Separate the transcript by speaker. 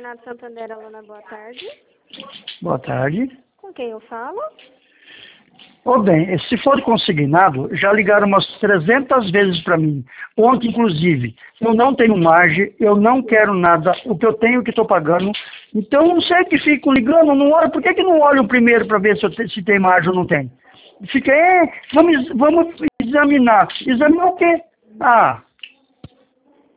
Speaker 1: Consignado Santander, Alana, boa tarde.
Speaker 2: Boa tarde.
Speaker 1: Com quem eu falo?
Speaker 2: Ô bem, se for consignado, já ligaram umas 300 vezes para mim. Ontem, inclusive, eu não tenho margem, eu não quero nada, o que eu tenho que estou pagando. Então, não sei que fico ligando, não olho. Por que não olham primeiro para ver se tem margem ou não tem? Fica, vamos examinar. Examinar o quê? Ah,